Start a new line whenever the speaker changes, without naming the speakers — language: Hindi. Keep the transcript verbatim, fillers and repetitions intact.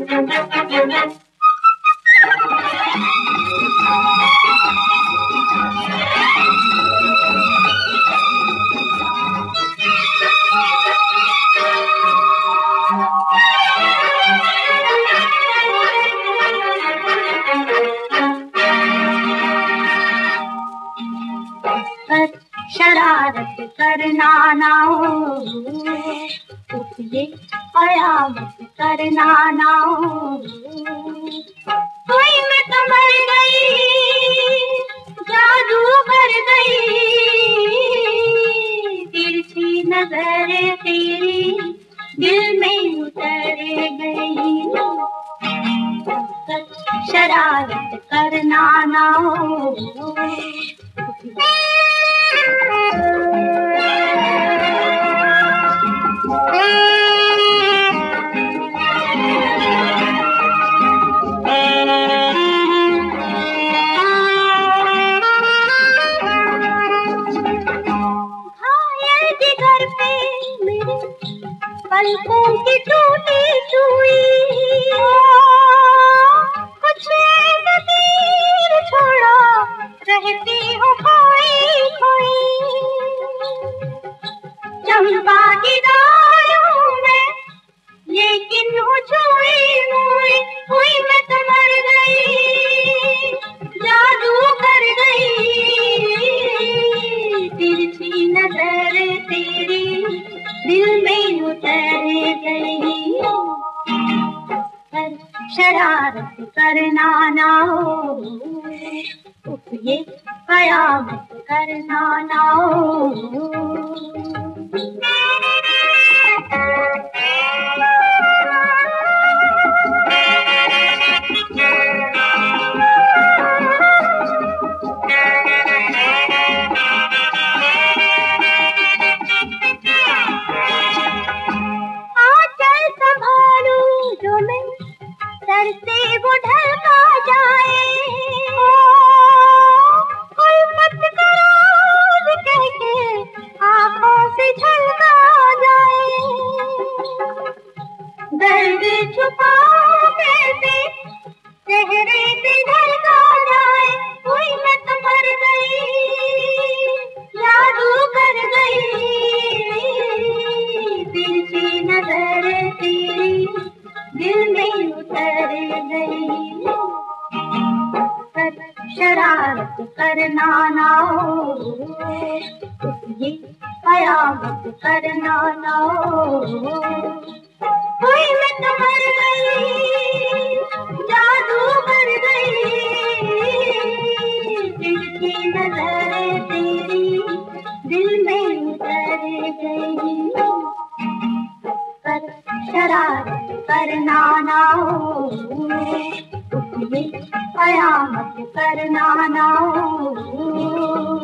शरारत करना ना हो, उठिए कयामत करना ना हो। कोई मैं तो मर गई, जादू कर गई, तिरछी नजर तेरी दिल में उतर गई। शरारत करना ना हो, पलकों की टूटी हुई कुछ नज़ीर छोड़ा, रहती हूँ खोई खोई। चंपा की डालों में लेकिन हूँ छुई हुई, हुई मैं तो मर गई, जादू कर गई, तिरछी नजर तेरी दिल में उतर गई। शरारत करना ना हो, उठिए कयामत करना ना हो। सर से वो ढलका जाए, कोई मत करो कह के आँखों से झलका जाए। दर्द छुपा कैसे चेहरे से ढलका जाए, कोई मत मर गई, जादू कर गई, तिरछी नजर तेरी दिल में उतर गई। शरारत करना ना हो, उठिए कयामत करना ना हो। कोई मैं तो मर गई, जादू कर गई, तिरछी नजर तेरी दिल में उतर गई। शरारत करना ना हो, उठिए कयामत करना ना हो।